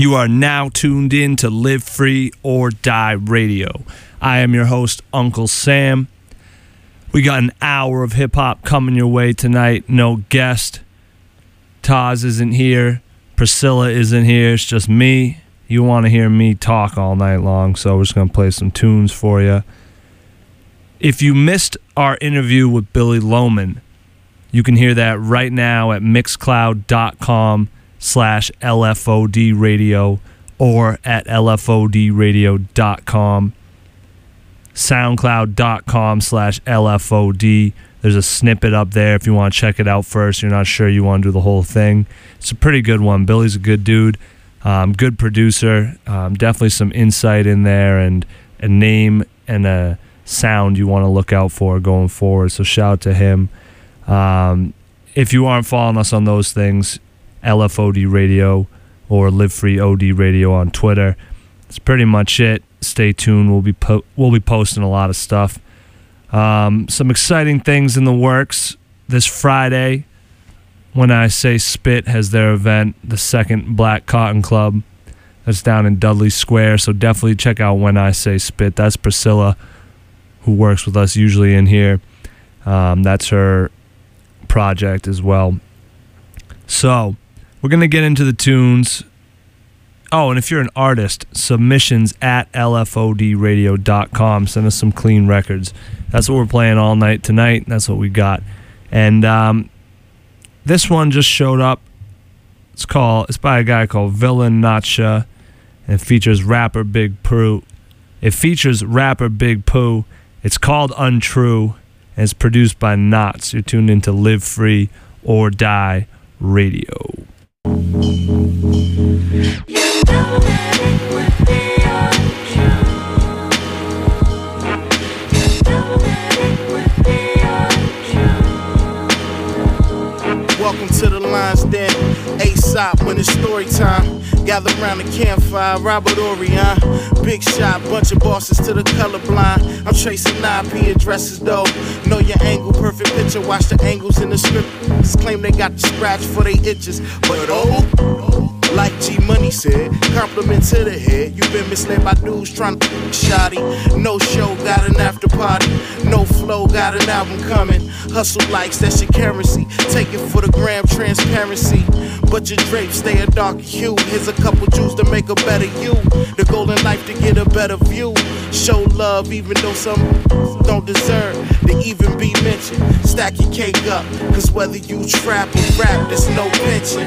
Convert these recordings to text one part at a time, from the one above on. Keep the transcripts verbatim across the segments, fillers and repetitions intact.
You are now tuned in to Live Free or Die Radio. I am your host, Uncle Sam. We got an hour of hip-hop coming your way tonight. No guest. Taz isn't here. Priscilla isn't here. It's just me. You want to hear me talk all night long, so we're just going to play some tunes for you. If you missed our interview with Billy Loman, you can hear that right now at mixcloud.com slash LFOD radio or at L F O D radio dot com. soundcloud.com slash LFOD. There's a snippet up there if you want to check it out first. You're not sure you want to do the whole thing. It's a pretty good one. Billy's a good dude, um, good producer, um, definitely some insight in there and a name and a sound you want to look out for going forward. So shout out to him. Um, if you aren't following us on those things, L F O D Radio or Live Free O D Radio on Twitter. That's pretty much it. Stay tuned. We'll be po- we'll be posting a lot of stuff. Um, some exciting things in the works this Friday. When I Say Spit has their event, the second Black Cotton Club. That's down in Dudley Square. So definitely check out When I Say Spit. That's Priscilla, who works with us usually in here. Um, that's her project as well. So we're going to get into the tunes. Oh, and if you're an artist, submissions at L F O D radio dot com. Send us some clean records. That's what we're playing all night tonight. That's what we got. And um, this one just showed up. It's called. It's by a guy called Villain Nacha, and it features rapper Big Pooh. It features rapper Big Pooh. It's called Untrue, and it's produced by Knots. You're tuned into Live Free or Die Radio. Welcome to the Lion's Den, ASAP when it's story time. Gather round the campfire, Robert Orion. Big shot, bunch of bosses to the colorblind. I'm tracing I P addresses though. Know your angle, perfect picture. Watch the angles in the script. Just claim they got the scratch for they itches. But oh, like G Money said, compliment to the head. You been misled by dudes trying to shoddy. No show, got an after party. No flow, got an album coming. Hustle likes, that's your currency. Take it for the gram, transparency. But your drapes stay a dark hue. Here's a couple Jews to make a better you. The golden life to get a better view. Show love even though some don't deserve to even be mentioned. Stack your cake up, cause whether you trap or rap, there's no pension.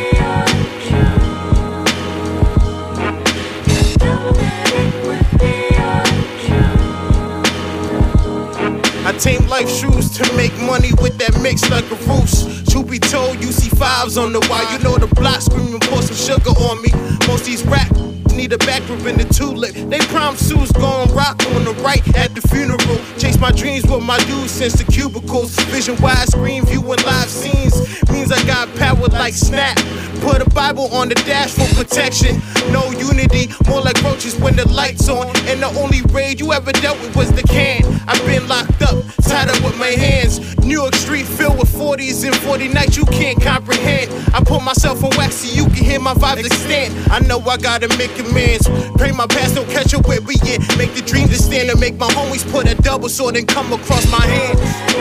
I tame life shoes to make money with that mix like a roost. Truth be told, you see fives on the wire. You know the block screaming, pour some sugar on me. Most these rap need a back rib in the tulip. They prom suits gon' rock on the right at the funeral. Chase my dreams with my dudes since the cubicles. Vision wide screen viewing live scenes. Means I got power like Snap. Put a Bible on the dash for protection. No unity, more like roaches when the light's on. And the only raid you ever dealt with was the can. I've been locked up, tied up with my hands. New York street filled with forties and forty nights you can't comprehend. I put myself on wax so you can hear my vibes extend. I know I gotta make amends. Pray my past don't catch up where we at. Make the dreams to stand and make my homies put a double sword and come across my hands.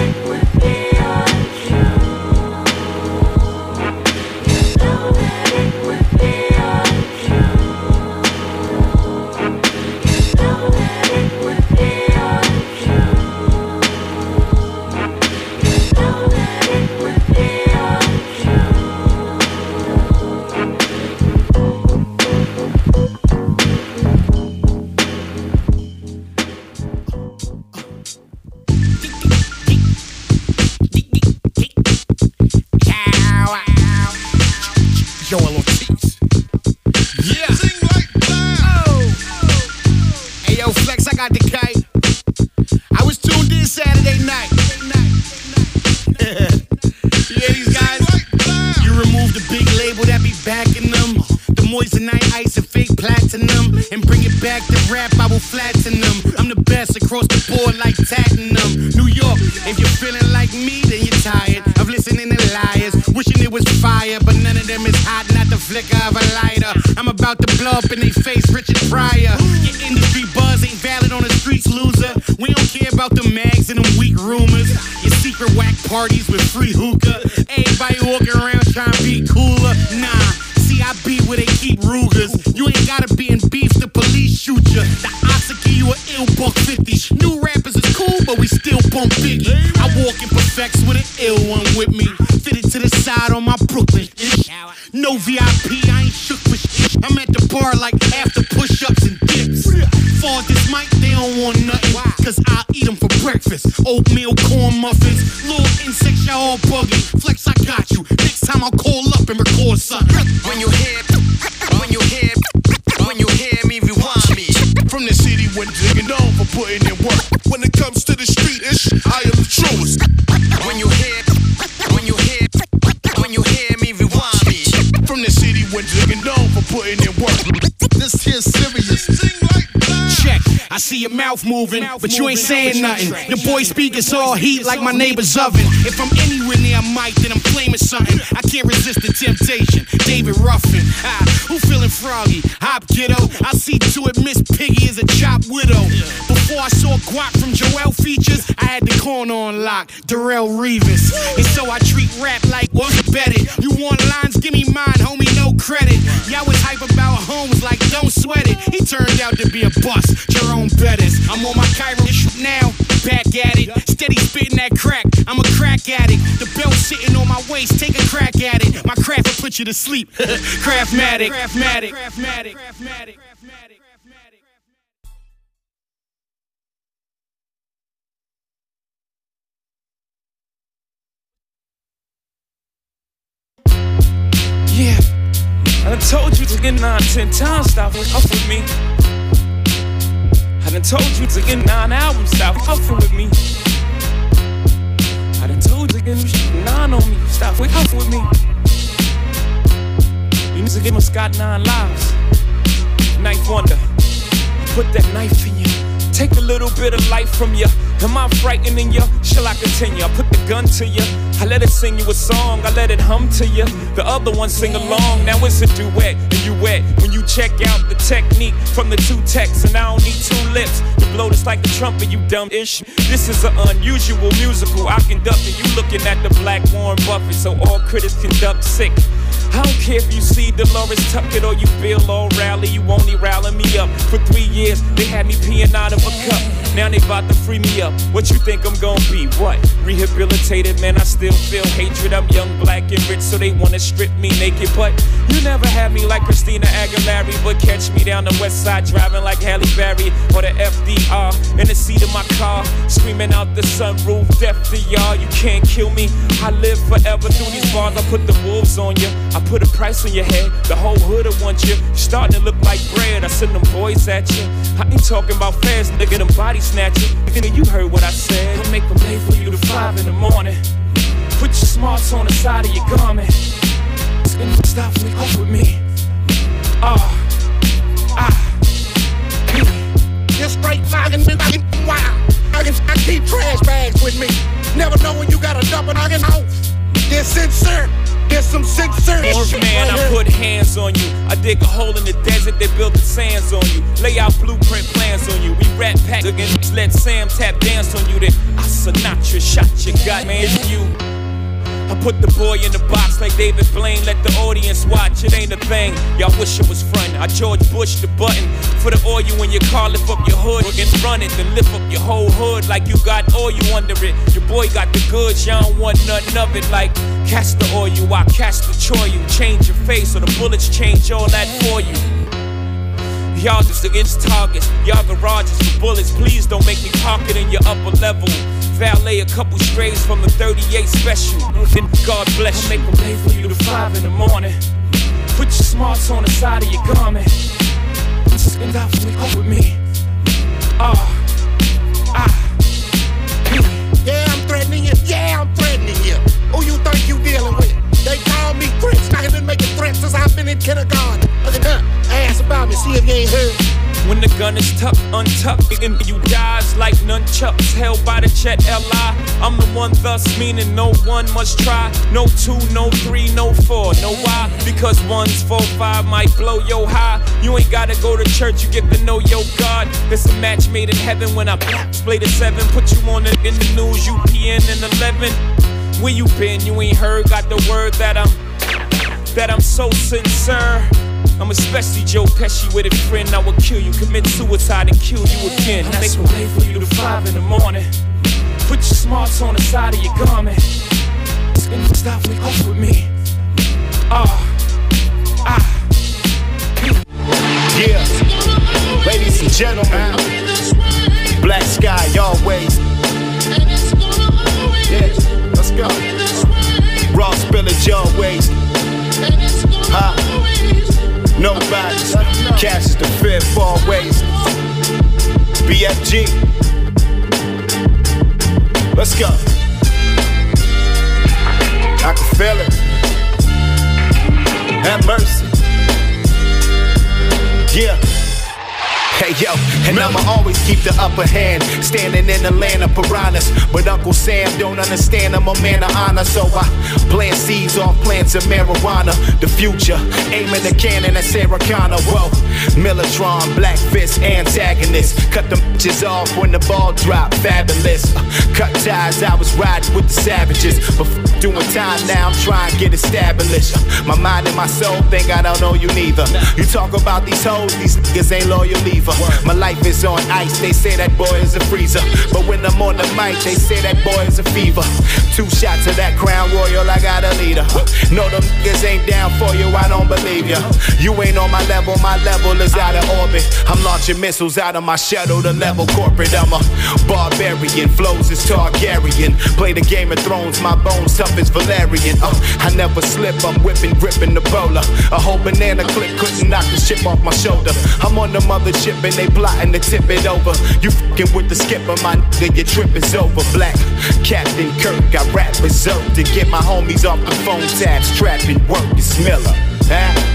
Across the board like Platinum. New York, if you're feeling like me, then you're tired of listening to liars. Wishing it was fire, but none of them is hot, not the flicker of a lighter. I'm about to blow up in they face, Richard Pryor. Your industry buzz ain't valid on the streets, loser. We don't care about the mags and them weak rumors. Your secret whack parties with free hookah. Everybody walking around trying to be cooler. Nah, see, I be where they keep Rugers. You ain't gotta be in beef, the police shoot ya. The ops will give you an ill buck fifty. New rappers is cool, but we still bump Biggie. I walk in perfects with an ill one with me. Fitted to the side on my Brooklyn. No V I P, I ain't shook for shit. I'm at the bar like after push-ups and dips. For this mic, they don't want nothing, cause I'll eat them for breakfast. Oatmeal, corn muffins, little insects, y'all all buggy. Flex, I got you. Next time I'll call up and record something. When you hear, when you hear, when you hear me, rewind me. From the city, when digging on for putting in work. When it comes to the street ish, I am the truest. When you hear, when you hear, when you hear me, rewind me. From the city, when digging on for putting in work. This here's serious. Check, I see your mouth moving, but you ain't saying nothing. Your boy speakers all heat like my neighbor's oven. If I'm anywhere near a mic, then I'm flaming something. I can't resist the temptation. David Ruffin, ah, who feeling froggy? Hop kiddo, I see to it Miss Piggy is a chopped widow. Before I saw Guac from Joel features, I had the corner on lock, Darrell Revis. And so I treat rap like what's better. You want lines? Give me mine, homie, no credit. Y'all was hype about Holmes like don't sweat it. He turned out to be a bust. Jerome Bettis. I'm on my Cairo issue now, back at it. Steady spitting that crack, I'm a crack addict. The belt sitting on my waist, take a crack at it. My craft will put you to sleep. Craftmatic, Craftmatic, Craftmatic, Craftmatic, Craftmatic. Yeah, I done told you to get nine, ten times, stop fucking with me. I done told you to get nine albums, stop fucking with me. I done told you to get nine on me, stop fucking with me. You need to give us got nine lives. Ninth wonder, I put that knife in you. Take a little bit of life from you. Am I frightening you? Shall I continue? I put the gun to you. I let it sing you a song. I let it hum to you. The other one sing along. Now it's a duet and you wet. When you check out the technique from the two texts, and I don't need two lips to blow this like a trumpet, you dumb ish. This is an unusual musical I conduct, and you looking at the black Warren Buffett, so all critics conduct sick. I don't care if you see Dolores Tuckett or you Bill O'Reilly, you only rally me up. For three years, they had me peeing out of a cup. Now they about to free me up. What you think I'm gonna be? What? Rehabilitated, man, I still feel hatred. I'm young, black, and rich, so they wanna strip me naked. But you never had me like Christina Aguilera, but catch me down the west side driving like Halle Berry or the F D R in the seat of my car, screaming out the sunroof, deaf to y'all. You can't kill me. I live forever through these bars. I put the wolves on you. I put a price on your head. The whole hood will want you. You're starting to look like bread. I send them boys at you. I ain't talking about fast, nigga, them body snatching. Nigga, you heard what I said. I make them late for you to five in the morning. Put your smarts on the side of your garment. Stop me off with me. Ah, ah, you're straight noggin' me, noggin' wild. I keep trash bags with me. Never know when you got a double noggin' off. They're sincere. There's some sincere shit man, right I put hands on you. I dig a hole in the desert, they build the sands on you. Lay out blueprint plans on you. We rat pack against, let Sam tap dance on you. Then I Sinatra shot your gut, man, it's you. I put the boy in the box like David Blaine. Let the audience watch, it ain't a thing. Y'all wish it was fun. I George Bush the button for the oil in your car. Lift up your hood and run it. Then lift up your whole hood like you got oil under it. Your boy got the goods, y'all don't want nothing of it. Like catch the oil, I catch the choy. You change your face or the bullets change all that for you. Y'all just against targets, y'all garages for bullets. Please don't make me park it in your upper level. Valet a couple strays from the thirty-eight special. Then God bless you. I make them late for you to five in the morning. Put your smarts on the side of your garment. Stand out for me, come with me. Ah, ah. Yeah, I'm threatening you. Yeah, I'm threatening you. Who you think you dealing with? They call me threats. I have been making threats since I've been in kindergarten. Look at her. Ask about me, see if you ain't heard. When the gun is tucked, untucked, and you dies like nunchucks held by the Chet L I. I'm the one thus meaning no one must try. No two, no three, no four. Know why? Because one's four, five might blow yo high. You ain't gotta go to church, you get to know your God. It's a match made in heaven when I play the seven. Put you on the, in the news, U P N and eleven. Where you been? You ain't heard? Got the word that I'm that I'm so sincere. I'm especially Joe Pesci with a friend. I would kill you, commit suicide and kill you again. Make a way for you to five in the morning. Put your smarts on the side of your garment. And stop me off with me. Ah, ah. Yeah, ladies and gentlemen, Black Sky always. Yeah, let's go. Raw spillage always. Huh? Nobody. Cash is the fifth always. B F G. Let's go. I can feel it. Have mercy. Yeah. Hey yo, and I'ma always keep the upper hand, standing in the land of piranhas. But Uncle Sam don't understand I'm a man of honor, so I plant seeds off plants of marijuana. The future, aiming the cannon at Sarah Connor. Whoa, Millatron, Black Fist antagonist. Cut them bitches off when the ball dropped, fabulous. Uh, cut ties, I was riding with the savages. But f doing time now, I'm trying to get established. Uh, my mind and my soul think I don't know you neither. You talk about these hoes, these niggas ain't loyal either. My life is on ice, they say that boy is a freezer. But when I'm on the mic, they say that boy is a fever. Two shots of that Crown Royal, I got a leader. No, them niggas ain't down for you, I don't believe you. You ain't on my level, my level is out of orbit. I'm launching missiles out of my shuttle to level corporate. I'm a barbarian, flows is Targaryen. Play the Game of Thrones, my bones tough as Valerian. uh, I never slip, I'm whipping, gripping the bowler. A whole banana clip couldn't knock the ship off my shoulder. I'm on the mothership and they plotting to tip it over. You fucking with the skipper, my nigga, your trip is over. Black Captain Kirk, I rap berserk to get my homies off the phone tabs, trapping work. It's Miller, huh?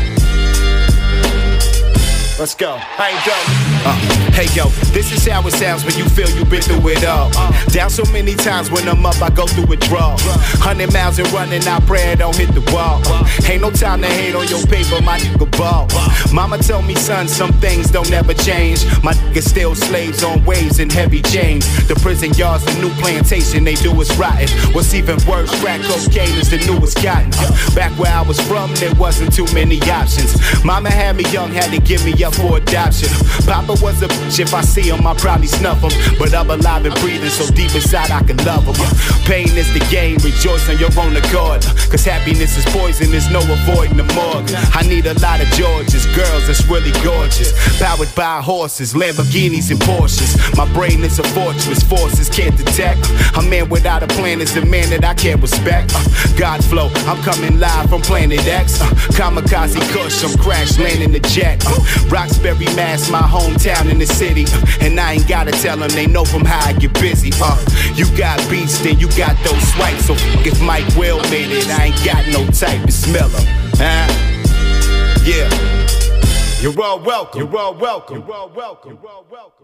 Let's go. I ain't done. Uh, hey yo, this is how it sounds when you feel you've been through it all. Down so many times when I'm up, I go through withdrawal. Hundred miles and running, I pray I don't hit the wall. Ain't no time to hate on your paper, my nigga ball. Mama told me, son, some things don't ever change. My niggas still slaves on waves and heavy chains. The prison yards, the new plantation, they do is rotten. What's even worse, crack cocaine is the newest cotton. Back where I was from, there wasn't too many options. Mama had me young, had to give me up for adoption. Papa was a bitch, if I see him, I probably snuff him. But I'm alive and breathing, so deep inside I can love him. Pain is the game, rejoice on your own accord. Cause happiness is poison, there's no avoiding the morgue. I need a lot of Georges, girls that's really gorgeous. Powered by horses, Lamborghinis and Porsches. My brain is a fortress, forces can't detect. A man without a plan is a man that I can't respect. uh, God flow, I'm coming live from Planet X. uh, Kamikaze Kush, I'm crash landing the jet. uh, Roxbury, Mass, my hometown in the city. uh, And I ain't gotta tell them, they know from how I get busy. uh, You got beats, then you got those swipes. So f if Mike Will made it, I ain't got no type to smell them. Huh? Yeah. You're all welcome. You're all welcome. You're all welcome. You're all welcome.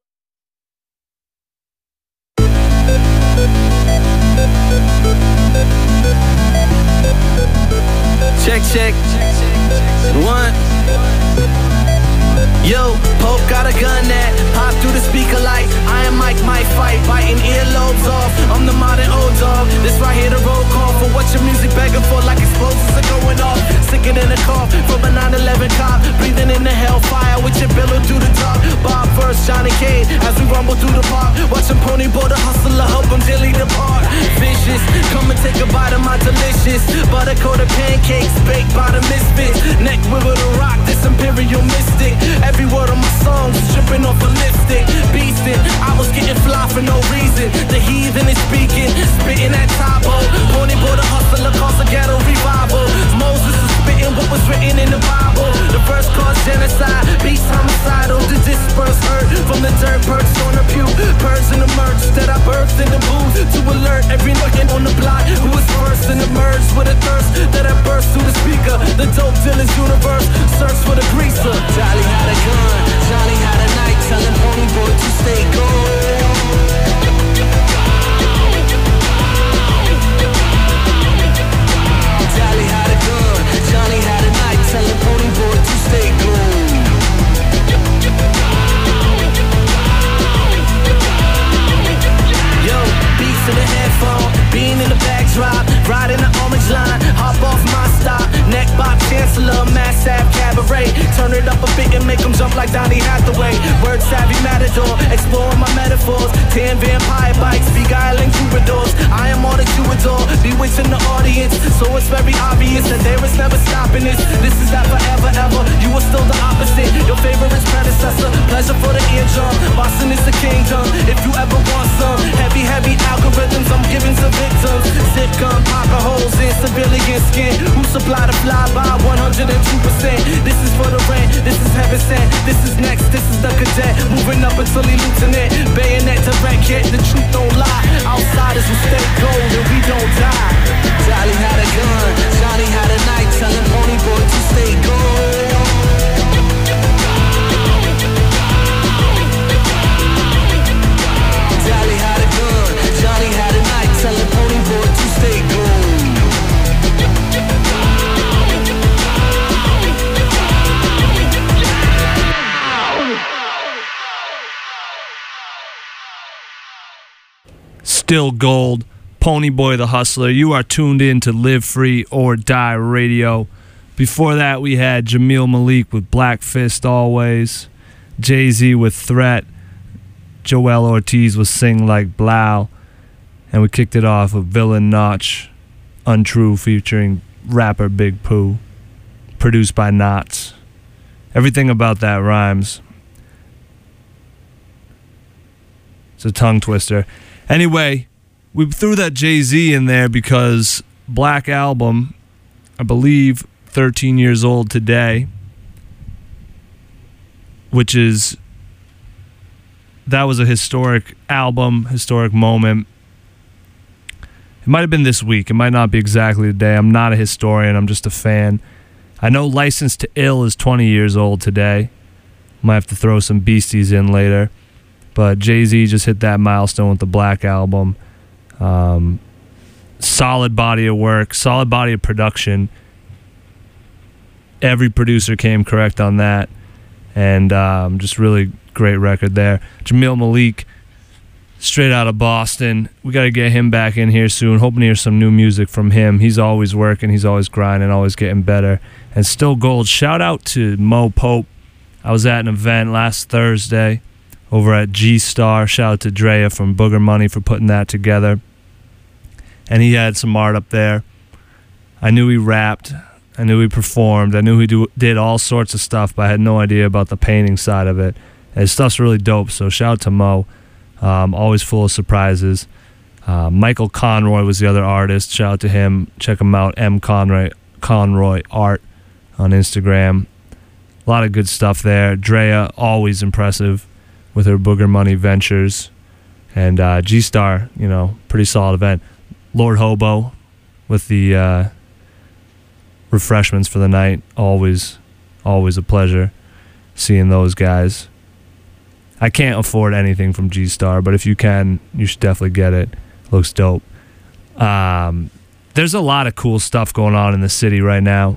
Check, check. One. Yo, Pope got a gun that pop through the speaker like I am Mike, my fight, biting earlobes off. I'm the modern old dog. This right here the roll call for what your music begging for, like explosives are going off. Sicker than a cough from a nine eleven cop, breathing in the hellfire with your billow through the top. Bob first, Johnny Cade, as we rumble through the park. Watching Pony Boy the hustler, help him dilly depart. Vicious, come and take a bite of my delicious butter coated pancakes baked by the misfits. Neck wiggle the rock, this imperial mystic. Every word of my songs is dripping off a lipstick. Beastin', I was getting fly for no reason. The heathen is speaking, spitting at Tabo. Pony Boy the hustler caused a ghetto revival. Moses is spitting what was written in the Bible. The verse caused genocide, beast homicidal. To disperse hurt from the dirt perched on the pew. Birds in the merch that I birthed in the booth. To alert every looking on the block who was first and emerged with a thirst that I burst through the speaker. The dope dealer's universe, search for the greaser. Johnny had a gun, Johnny had a spit and make them jump like Donny Hathaway. Word savvy matador, exploring my metaphors. Ten vampire bites, beguiling troubadours. I am all that you adore, bewitching the audience. So it's very obvious that there is never stopping this. This is not forever, ever. You are still the opposite. Your favorite predecessor, pleasure for the eardrum. Boston is the kingdom. If you ever want some heavy, heavy algorithms, I'm giving to victims. Zip gun, popping holes in civilian skin. Who supply the flyby? one hundred two percent. This is for the rent. This is heaven sent. This is next. This is the cadet. Moving up until he lieutenant. Bayonet to racket. The truth don't lie. Outsiders will stay gold and we don't die. Dolly had a gun. Johnny had a knife. Telling Pony Boy to stay gold. Dolly had a gun. Johnny had a knife. Telling Pony Boy to stay gold. Still gold. Ponyboy the Hustler. You are tuned in to Live Free or Die Radio. Before that, we had Jamil Malik with Black Fist Always, Jay-Z with Threat, Joel Ortiz with Sing Like Blau, and we kicked it off with Villain Notch, Untrue featuring rapper Big Pooh, produced by Knots. Everything about that rhymes. It's a tongue twister. Anyway, we threw that Jay-Z in there because Black Album, I believe, thirteen years old today, which is, that was a historic album, historic moment. It might have been this week. It might not be exactly today. I'm not a historian. I'm just a fan. I know License to Ill is twenty years old today. Might have to throw some Beasties in later. But Jay-Z just hit that milestone with the Black Album. Um, solid body of work, solid body of production. Every producer came correct on that. And um, just really great record there. Jamil Malik, straight out of Boston. We got to get him back in here soon. Hoping to hear some new music from him. He's always working. He's always grinding, always getting better. And still gold. Shout out to Mo Pope. I was at an event last Thursday over at G-Star. Shout out to Drea from Booger Money for putting that together. And he had some art up there. I knew he rapped. I knew he performed. I knew he do, did all sorts of stuff, but I had no idea about the painting side of it. And his stuff's really dope, so shout out to Mo. Um, always full of surprises. Uh, Michael Conroy was the other artist. Shout out to him. Check him out, M. Conroy, Conroy Art on Instagram. A lot of good stuff there. Drea, always impressive with her Booger Money ventures. And uh, G-Star, you know, pretty solid event. Lord Hobo with the uh, refreshments for the night. Always, always a pleasure seeing those guys. I can't afford anything from G-Star, but if you can, you should definitely get it. Looks dope. Um, there's a lot of cool stuff going on in the city right now.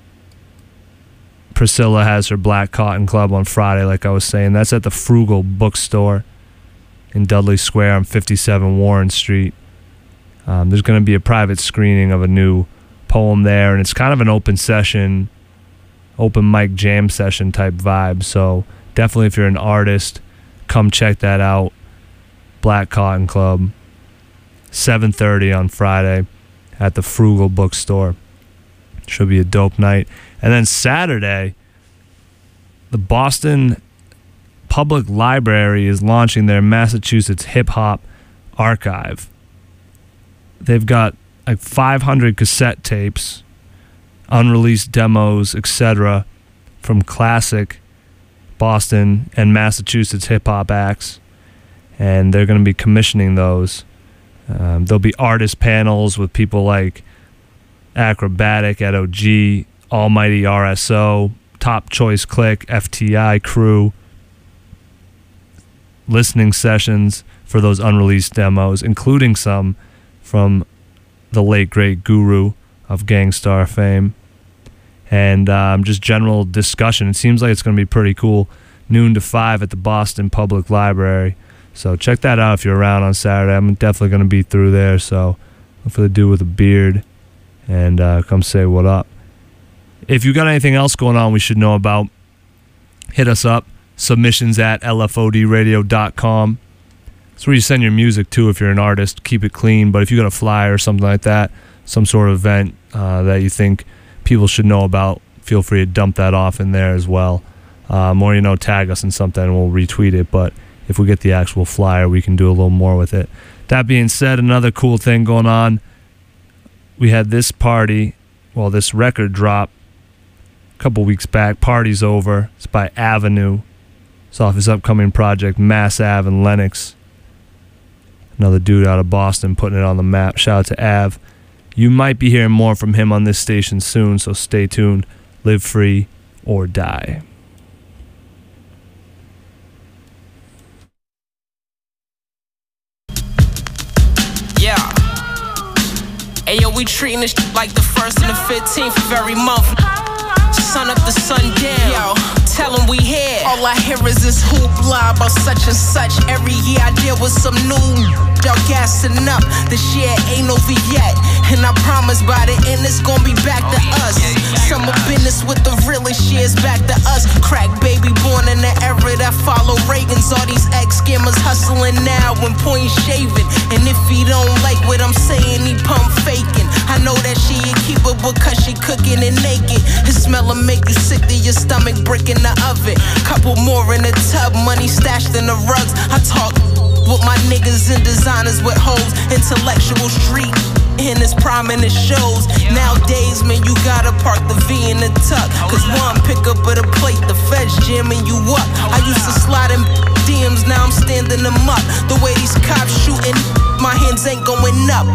Priscilla has her Black Cotton Club on Friday, like I was saying. That's at the Frugal Bookstore in Dudley Square on fifty-seven Warren Street. Um, there's going to be a private screening of a new poem there, and it's kind of an open session, open mic jam session type vibe. So definitely if you're an artist, come check that out. Black Cotton Club, seven thirty on Friday at the Frugal Bookstore. Should be a dope night. And then Saturday, the Boston Public Library is launching their Massachusetts Hip Hop Archive. They've got like five hundred cassette tapes, unreleased demos, et cetera, from classic Boston and Massachusetts hip hop acts, and they're going to be commissioning those. Um, there'll be artist panels with people like Acrobatic at O G, Almighty R S O, Top Choice Click, F T I Crew, listening sessions for those unreleased demos, including some from the late great Guru of Gangstar fame, and um, just general discussion. It seems like it's going to be pretty cool. Noon to five at the Boston Public Library. So check that out if you're around on Saturday. I'm definitely going to be through there. So look for the dude with a beard and uh, come say what up. If you got anything else going on we should know about, hit us up. Submissions at L F O D radio dot com. That's where you send your music to if you're an artist. Keep it clean. But if you got a flyer or something like that, some sort of event uh, that you think people should know about, feel free to dump that off in there as well. Um, or, you know, tag us in something and we'll retweet it. But if we get the actual flyer, we can do a little more with it. That being said, another cool thing going on. We had this party, well, this record drop a couple weeks back. Party's Over. It's by Avenue. It's off his upcoming project, Mass Ave in Lenox. Another dude out of Boston putting it on the map. Shout out to Av. You might be hearing more from him on this station soon, so stay tuned. Live free or die. Yeah. Ayo, we treating this shit like the first and the fifteenth of every month. Sun up the sun down. Yo, tell them we here. All I hear is this hoopla about such and such. Every year I deal with some new. Y'all gassing up. This year ain't over yet. And I promise by the end it's gonna be back to us. Summer business with the realest years back to us. Crack baby born in the era that follow Reagan's. All these ex-scammers hustling now when point shaving. And if he don't like what I'm saying, he pump faking. I know that she a keeper because she cooking and naked. His smell will make you sick to your stomach, brick in the oven. Couple more in the tub, money stashed in the rugs. I talk with my niggas and designers with hoes. Intellectual street in its prime and it shows. Nowadays, man, you gotta park the V in the tuck. Cause one pick up at a plate, the feds jamming you up. I used to slide in D Ms, now I'm standing them up. The way these cops shooting, my hands ain't going up.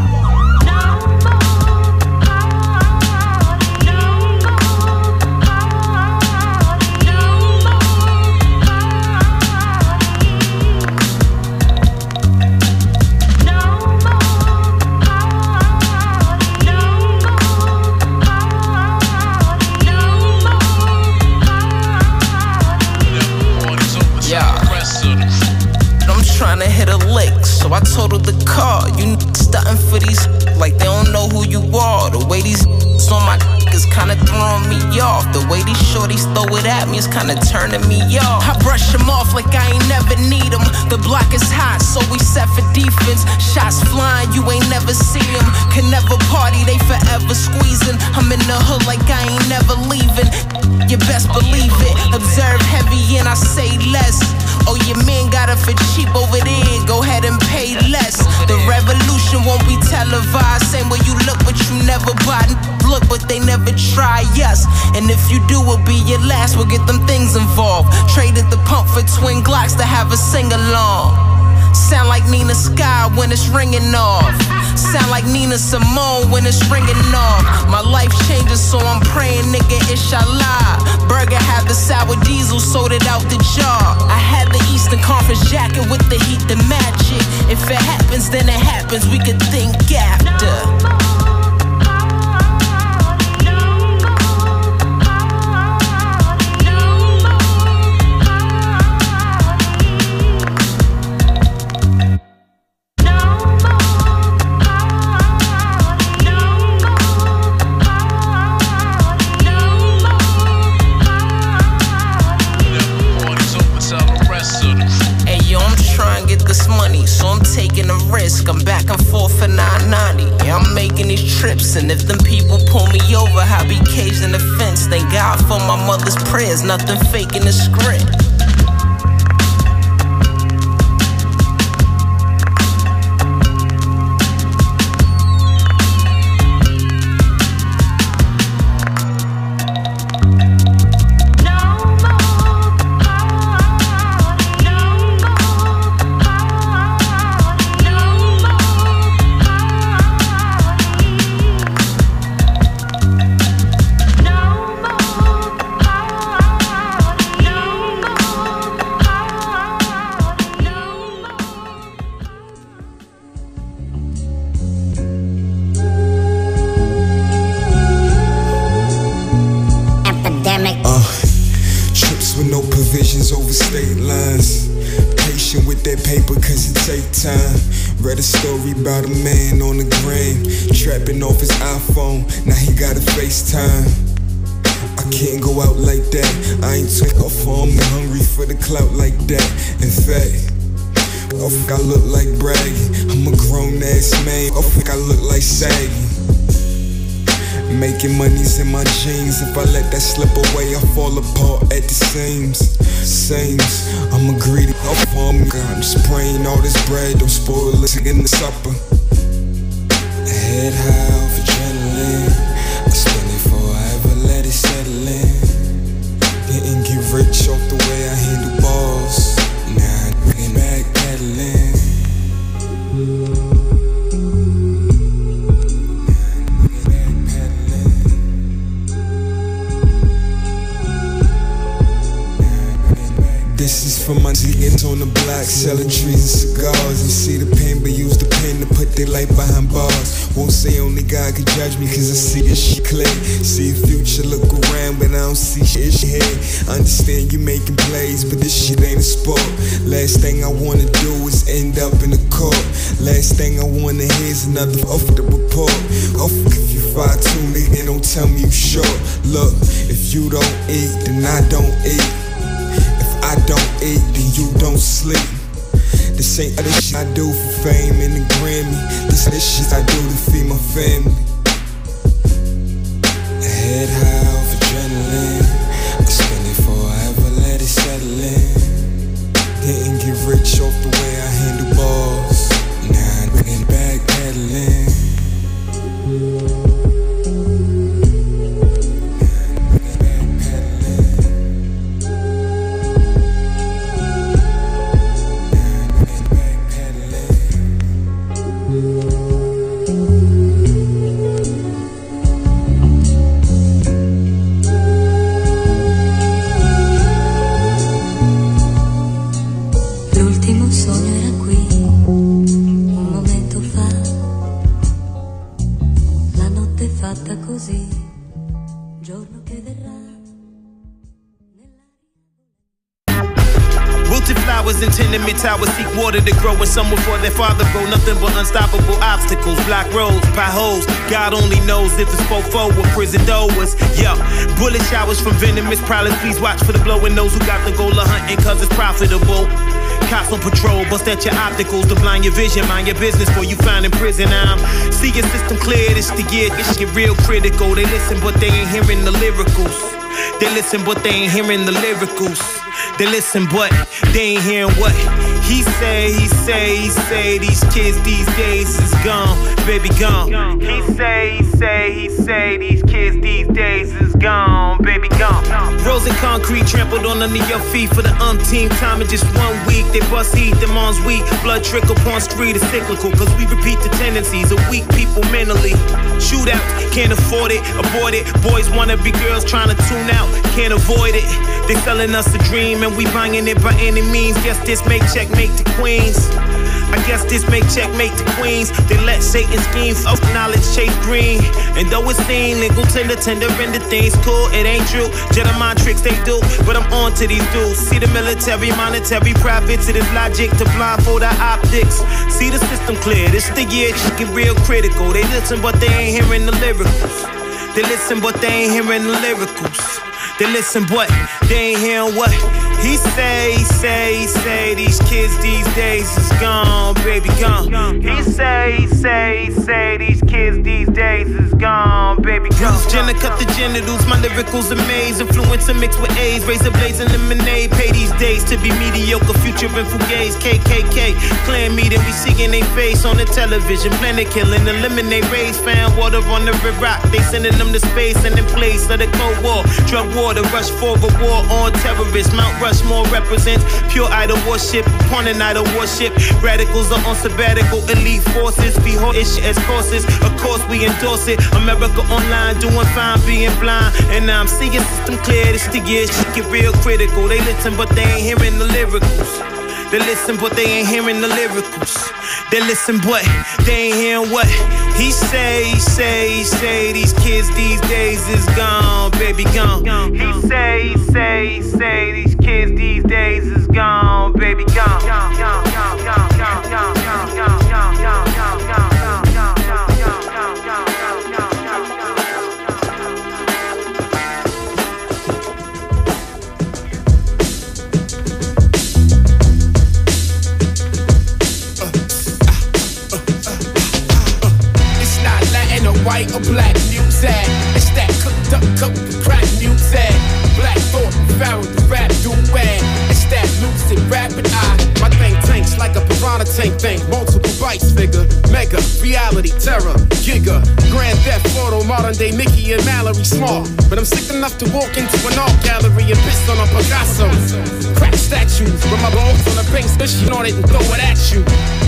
Trying to hit a lick, so I totaled the car. You stuntin' for these like they don't know who you are. The way these on my is kinda throwing me off. The way these shorties throw it at me is kinda turning me off. I brush them off like I ain't never need them. The block is hot, so we set for defense. Shots flying, you ain't never see them. Can never party, they forever squeezing. I'm in the hood like I ain't never leaving. You best believe it. Observe heavy and I say less. Oh, your man got it for cheap over there. Go ahead and pay less. The revolution won't be televised. Same way you look, but you never buy. Look, but they never try us. And if you do, it'll be your last. We'll get them things involved. Traded the pump for twin Glocks to have a sing-along. Sound like Nina Sky when it's ringing off. Sound like Nina Simone when it's ringing off. My life changes, so I'm praying, nigga, inshallah. Burger had the sour diesel, sold it out the jar. I had the Eastern Conference jacket with the heat to match it. If it happens, then it happens, we could think after. I'm back and forth for nine ninety. Yeah, I'm making these trips, and if them people pull me over, I'll be caged in the fence. Thank God for my mother's prayers, nothing fake in the script. Read a story about a man on the gram, trapping off his iPhone, now he got a FaceTime. I can't go out like that. I ain't took off on me, hungry for the clout like that. In fact, oh fuck, I look like Braggy. I'm a grown ass man. Oh fuck, I look like Saggy. Making money's in my jeans. If I let that slip away, I fall apart at the seams. Seams, I'm a greedy off on me. I'm spraying all this bread, don't spoil it in the supper. Head high off adrenaline. I spend it forever, let it settle in. Didn't get rich off the way I handle balls. Now I'm backpedaling. This is for my niggas on the block, selling trees and cigars. You see the pain, but use the pen to put their light behind bars. Won't say only God can judge me, cause I see this shit clear. See a future, look around, but I don't see shit here. Understand you making plays, but this shit ain't a sport. Last thing I wanna do is end up in the court. Last thing I wanna hear is another off the report. Off if you five two, nigga, don't tell me you short. Look, if you don't eat, then I don't eat. I don't eat, then you don't sleep. This ain't other shit I do for fame and the Grammy. This this shit I do to feed my family. Head high off adrenaline. I spend it forever, let it settle in. Didn't get rich off the way I handle balls. Now I'm bringing backpedaling. And tenement towers seek water to grow, and some before their father grow. Nothing but unstoppable obstacles, block roads, potholes. God only knows if it's spoke for what prison doors. Yeah, bullet showers from venomous prowlers. Please watch for the blowing those who got the goal of hunting, cause it's profitable. Cops on patrol, bust at your opticals to blind your vision. Mind your business before you find in prison. I'm see your system clear, this the year. This get real critical. They listen, but they ain't hearing the lyricals. They listen, but they ain't hearing the lyricals. They listen, but they ain't hearing what he say, he say, he say. These kids these days is gone, baby gone. He say, he say, he say. These kids these days is gone, baby gone. Roads and concrete trampled on under your feet for the umpteenth time in just one week. They bust heat, their moms weak. Blood trickle upon street is cyclical, cause we repeat the tendencies of weak people mentally. Shootouts, can't afford it, abort it. Boys wanna be girls trying to tune out, can't avoid it. They selling us a dream and we buying it by any means. Guess this make checkmate the queens. I guess this make checkmate the queens. They let Satan schemes of knowledge chase green. And though it's seen, legal tender, tender, and the things cool, it ain't true. Gentleman tricks they do, but I'm on to these dudes. See the military, monetary profits. It is logic to blindfold our optics. See the system clear, this the year, get real critical. They listen, but they ain't hearing the lyricals. They listen, but they ain't hearing the lyricals. They listen, but they ain't hearing what he say, he say, he say. These kids these days is gone, baby, gone. He say, he say, he say. These kids these days is gone, baby, gone. Jenna cut the genitals, my lyricals amaze. Influencer mixed with A's, razor blades and lemonade. Pay these days to be mediocre, future and fugazi. K K K, clan meeting, we seeing they face on the television. Planet killing, eliminate rays, fan water on the red rock. They sending them to space and in place of the Cold War. Drug war, the rush for a war on terrorists. Mount Rushmore represents pure idol worship upon an idol worship. Radicals are on sabbatical, elite forces. Behold-ish as courses, of course we endorse it. America online, doing fine, being blind. And now I'm seeing system clear, this the year, shit get real critical. They listen, but they ain't hearing the lyricals. They listen, but they ain't hearing the lyricals. They listen, but they ain't hearing what he say, he say, he say. These kids these days is gone, baby, gone. He say, he say, he say. These kids these days is gone, baby, gone. Gone, gone, gone, gone, gone, gone, gone, gone, gone, gone, gone, gone. white or black music. It's that cooked up, cooked crack music. Black Thought, Pharaoh, the rap duet. It's that lucid, rapid eye. My thing tanks like a piranha tank thing. Multiple bites, figure, mega, reality, terror, giga. Grand Theft Auto, modern day Mickey and Mallory, smart. But I'm sick enough to walk into an art gallery and piss on a Picasso. Crack statues with my balls on a paint squishing on it and throw it at you.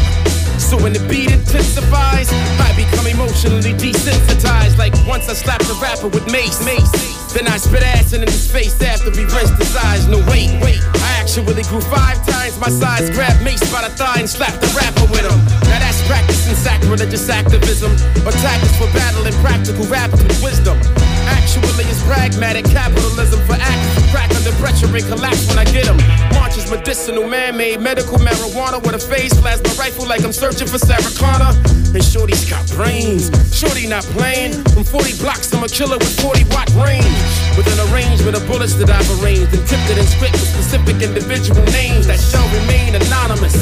So when the beat intensifies, I become emotionally desensitized. Like once I slapped a rapper with mace, mace. Then I spit acid in his face after he rinsed his eyes. No wait, wait, I actually grew five times my size. Grabbed Mace by the thigh and slapped the rapper with him. Now that's practicing sacrilegious activism, or tactics for battling practical rappers with wisdom. Actually, it's pragmatic capitalism for actors who crack under pressure and collapse when I get them. Marches medicinal, man-made, medical marijuana with a phase plasma rifle like I'm searching for Sarah Connor. And Shorty's got brains. Shorty not playing. From forty blocks, I'm a killer with forty watt range. With an arrangement of bullets that I've arranged, encrypted and script with specific individual names that shall remain anonymous.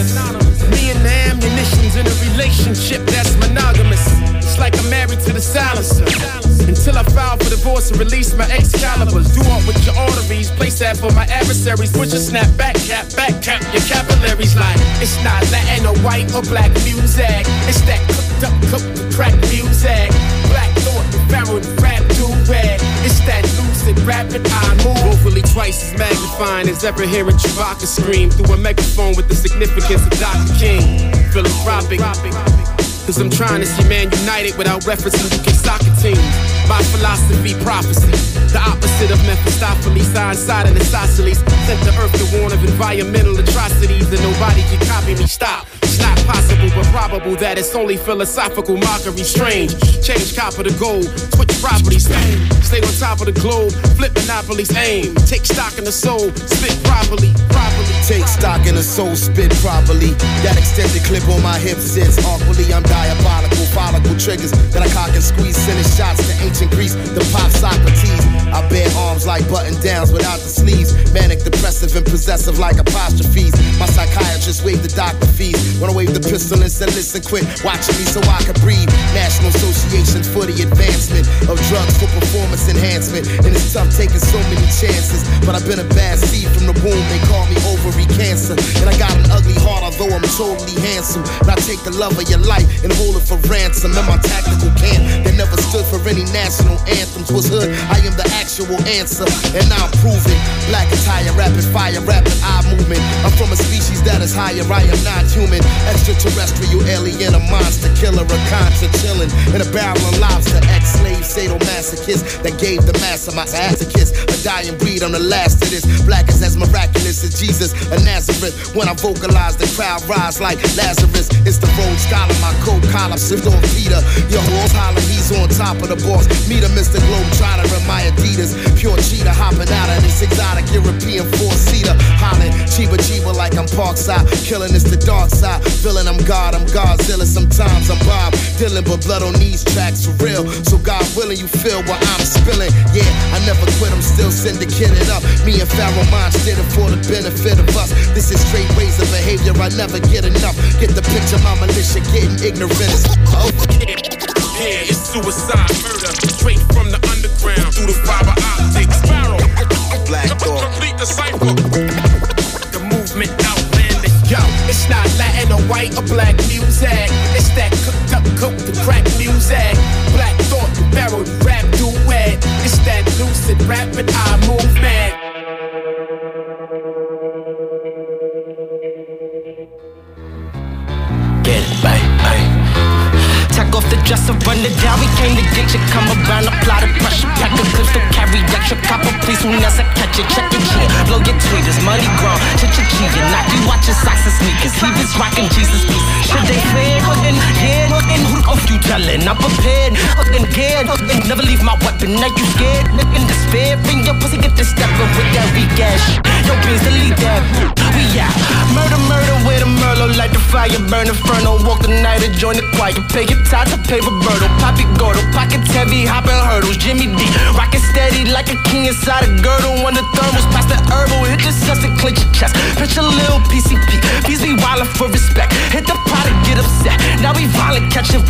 Me and the ammunition's in a relationship that's monogamous. It's like I'm married to the silencer. Until I file for divorce and release my Excaliburs. Do all with your arteries, place that for my adversaries. Push a snap back cap, back cap your capillaries like it's not Latin or white or black music. It's that cooked up, cooked crack music. Black Thought, the Pharaoh, the rap duet. It's that lucid, rapid eye move. Hopefully twice as magnifying as ever hearing Chewbacca scream through a megaphone with the significance of Doctor King. Philanthropic. Cause I'm trying to see man united without referencing U K soccer teams. My philosophy, prophecy. The opposite of Mephistopheles, side and isosceles. Sent to earth the warn of environmental atrocities. And nobody can copy me, stop. It's not possible, but probable that it's only philosophical mockery. Strange, change copper to gold. Switch properties, fame. Stay on top of the globe, flip monopolies, aim. Take stock in the soul, spit properly, properly. Take stock in the soul, spit properly. That extended clip on my hip sits awkwardly. I'm diabolical, follicle triggers that I cock and squeeze. Sending shots to ancient Greece, the pop Socrates. I bear arms like button downs without the sleeves. Manic, depressive, and possessive like apostrophes. My psychiatrist waved the doctor fees. When I waved the pistol and said, listen, quit watching me so I can breathe. National Association for the advancement of drugs for performance enhancement. And it's tough taking so many chances, but I've been a bad seed from the womb. They call me ovary cancer, and I got an ugly heart, although I'm totally handsome. And I take the love of your life and hold it for ransom. In my tactical camp, they never stood for any national anthems. Was hood, I am the actual answer, and now I'm proving. Black attire, rapid fire, rapid eye movement. I'm from a species that is higher, I am not human. Extraterrestrial, alien, a monster killer, a contra chillin' in a barrel of lobster. Ex-slave, sadomasochist that gave the master my ass a kiss. A dying breed, I'm the last of this. Black is as miraculous as Jesus of Nazareth. When I vocalize, the crowd rise like Lazarus. It's the Rhodes Scholar, my coat collar, sipped on Peter. Your horse holler, he's on top of the boss. Meet a Mister Globetrotter in my Adidas. Pure cheetah hopping out of this exotic European four-seater. Hollin', Chiba Chiba like I'm Parkside. Killing is the dark side. Villain, I'm God, I'm Godzilla. Sometimes I'm Bob Dylan, but blood on these tracks for real. So God willing, you feel what I'm spilling. Yeah, I never quit, I'm still syndicated up. Me and Pharaoh Monch did it for the benefit of us. This is straight ways of behavior, I never get enough. Get the picture, my militia getting ignorant as oh. Yeah, it's suicide, murder, straight from the underground through the fiber optics. Pharaoh, Black Thought, complete the cipher. The movement outlandish. Yo, it's not Latin or white or black music. It's that cooked up, cooked the crack music. Black Thought, the Pharaoh, the rap duet. It's that lucid, rapid eye movement. Get it, bye, bye. Take off the dress and run it down. We came to get you, come around, apply the pressure. Pack a clip to carry extra copper, please. Soon as I catch it, check your chin. Blow your tweeters, money grown, cha-cha-chia. Knock you watching socks and sneakers. Leave us rocking Jesus peace. Should they fair? Hookin', yeah, hookin'. Who off you tellin'? I'm prepared. Hookin', geared, hookin'. Never leave my weapon, now you scared. Lookin' despair. Bring your pussy, get this steppin' with that weak ass shit. Yo, beans, delete that. We out. Murder, murder, with a Merlot. Like the fire, burn inferno. Walk the night and join the choir. Pay your time to pay for Birdo. Poppy Gordo, pockets heavy, hopping hurdles. Jimmy D, rockin' steady like a king inside a girdle. When the thermals pass the herbal, hit your chest and clench your chest. Pitch a little P C P, peace be wildin' for respect. Hit the pot and get upset. Now we violent, catch a wreck. The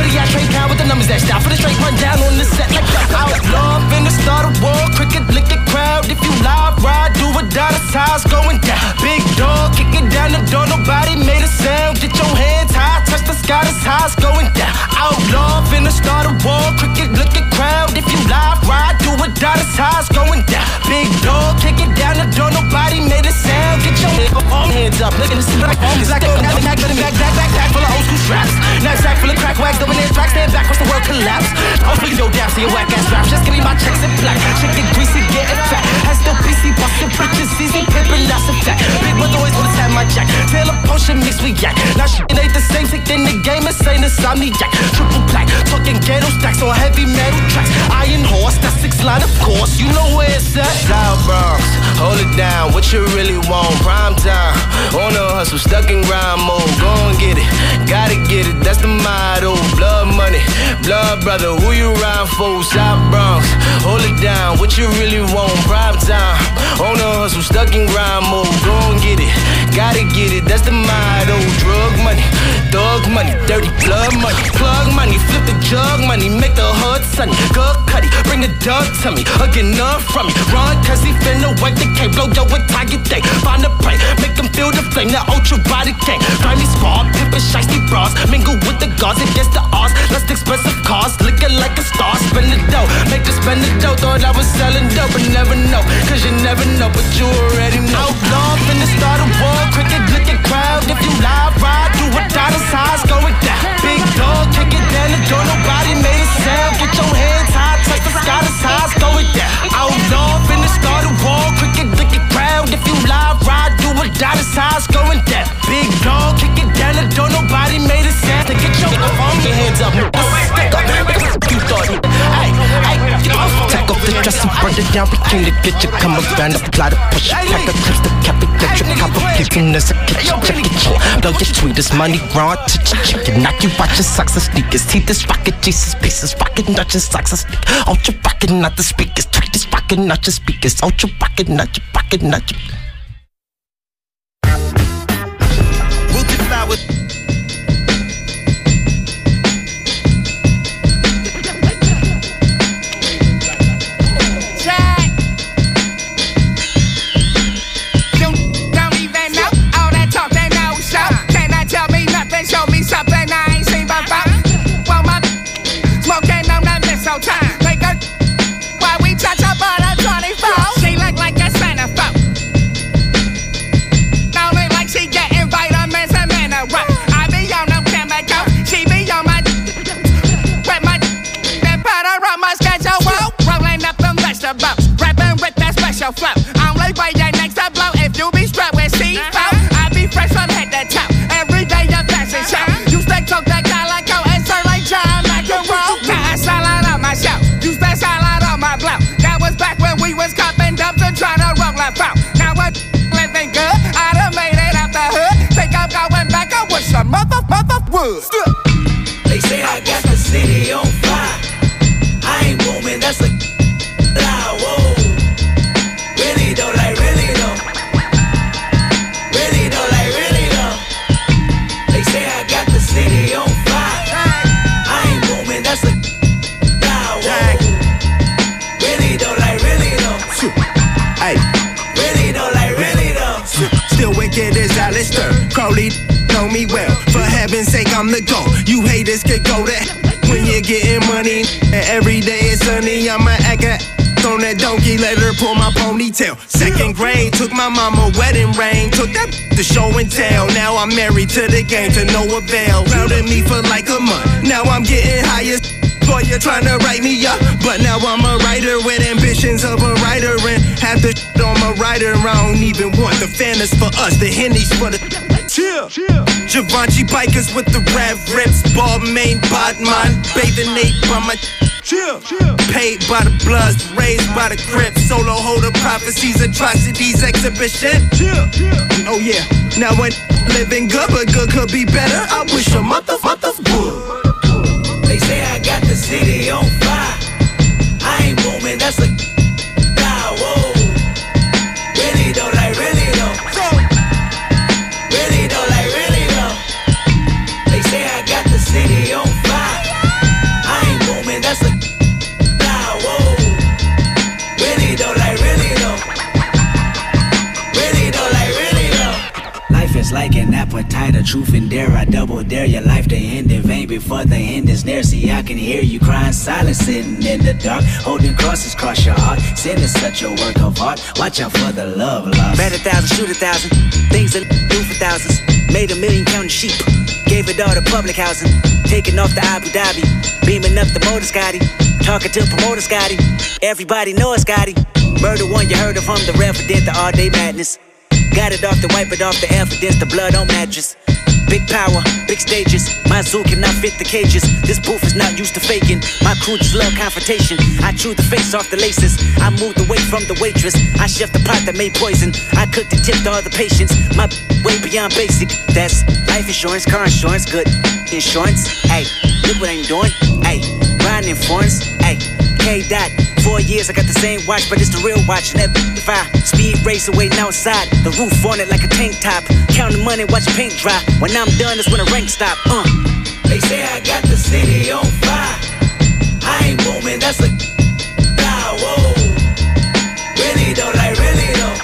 Shorty, I trade pound with the numbers that style for the straight run down on the set like that. Outlaw, finna start a war, cricket, lick it crowd. If you live, ride, do or die, the size going down. Big dog, kick it down the door, nobody made a sound. Get your hands high, touch the sky, the size going down. Outlaw, finna start a war, cricket, lick it crowd. If you live, ride, do or die, the size going down. Big dog, kick it down the door, nobody made a sound. Get your hands up, look at this like it's like a back, back, back, back, back, back full of old school straps. Knapsack full of crack wax, double in tracks, stand back, watch the world collapse. Hopefully yo down, see your whack ass raps. Just give me my checks in black. Chicken greasy, getting fat. Has no P C, bustin' bitches, easy pimpin', that's a fact. Big brother always wanna have my jack. Taylor potion mix we yak. Now shit ain't the same thing in the game, it's ain't insomniac. Triple black, talking ghetto stacks on heavy metal tracks. Iron horse, that's six line of course. You know where it's at. South Bronx, hold it down. What you really want? Prime time, on the hustle, stuck in grind mode. Go and get it, gotta get it. That's the motto. Blood money, blood brother. Who you rhyme for? South Bronx, hold it down. What you really want? Prime time, on the hustle, stuck in grind mode. Go and get it, gotta get it. That's the motto. Drug money, dog money, dirty blood money, plug money, flip the jug money, make the hood sunny. Good cutty, bring a dog to me, or get none from me. Run, cause he finna wipe the cake, blow yo a tiger thing. Find a prey, make him feel the flame, that ultra body gang. Grimy squad, pimpin' shiesty bras, mingle with the guards against the odds. Less expensive cars, looking like a star. Spend the dough, make the spend the dough. Thought I was selling dope, but never know, cause you never know, but you already know. Outlaw, finna start a war, cricket, lick it crowd. If you live, ride, do or die, the size going down. Big dog, kick it down the door, nobody made a sound. Get your hands high, touch the sky, the size going down. Outlaw, finna start a war, cricket, lick it crowd. If you live, ride, do or die, the size going down. Big dog, kick it down the door, nobody made a sound. To get your hands up, stick up, you thought, hey, hey, take off the dress and burn it down. We came to get you, come around, apply the push. Like a clips, the cap, we get your copper, kicking us a kitchen, check it, blow your sweetest money, raw to chicken. Knock you watch your socks and sneakers, teeth is rocket, Jesus pieces, rocket, not your socks and sneakers. Ultra rocket, not the speakers, tweet is rocket, not your speakers. Ultra rocket, not your rocket, not your. Wilted flowers. Flow. Only way your next to blow if you be strapped with C four. I be fresh from head to toe. Every day your fashion show. You stay talk that calico and serve like John McEnroe. Got a salad on my show. You stay salad on my blow. That was back when we was copping dubs and trying to roll a phone. Now what living good? I done made it out the hood. Think I'm going back. I wish a mother mother would. They say I got the city on fire. I ain't moving. That's a lie. Whoa. Really though, like really though. Really though, like really though. They say I got the city on fire. I ain't moving, that's a lie. Whoa. Really though, like really though. Hey. Really though, like really though. Still wicked as Alistair. Crowley know me well. For heaven's sake, I'm the GOAT. You haters could go to when you're getting money. And every day is sunny, I'ma act a on that donkey, let her pull my ponytail. Second grade, took my mama wedding ring, took that to show and tell. Now I'm married to the game to no avail. Rounded me for like a month. Now I'm getting higher. Boy, you're trying to write me up, but now I'm a writer with ambitions of a writer and half the shit on my writer. I don't even want the Fantas for us, the Hennies for the chill. Givenchy bikers with the red rips, ball main, Bodman, bathing Nate by my chill. Paid by the Bloods, raised by the Crips, solo holder prophecies, atrocities, exhibition. Oh yeah, now when living good, but good could be better. I wish a mother mother would. They say I got the city on fire. I ain't moving, that's a lie. Whoa. Really though, like really though. Really though, like really though. They say I got the city on fire. people dare your life to end in vain before the end is near. See, I can hear you crying silent, sitting in the dark, holding crosses across your heart. Sin is such a work of art. Watch out for the love lost. Bet a thousand, shoot a thousand. Things that do for thousands. Made a million counting sheep. Gave it all to public housing. Taking off the Abu Dhabi. Beaming up the motor Scotty. Talking to promoter Scotty. Everybody knows Scotty. Murder one you heard of him, the resident, the all day madness. Got it off to wipe it off the evidence, the blood on mattress. Big power, big stages. My zoo cannot fit the cages. This booth is not used to faking. My crew just love confrontation. I chew the face off the laces. I moved away from the waitress. I chef the pot that made poison. I cooked and tipped all the patients. My way beyond basic. That's life insurance, car insurance, good insurance. Hey, look what I'm doing. Hey, riding in foreigns. Hey, K dot. Four years I got the same watch, but it's the real watch. And that if I speed racer waiting outside, the roof on it like a tank top. Counting money, watch paint dry. When I'm done, it's when the rank stop. Uh. They say I got the city on fire. I ain't moving, that's a nah, whoa. Really though, like really though.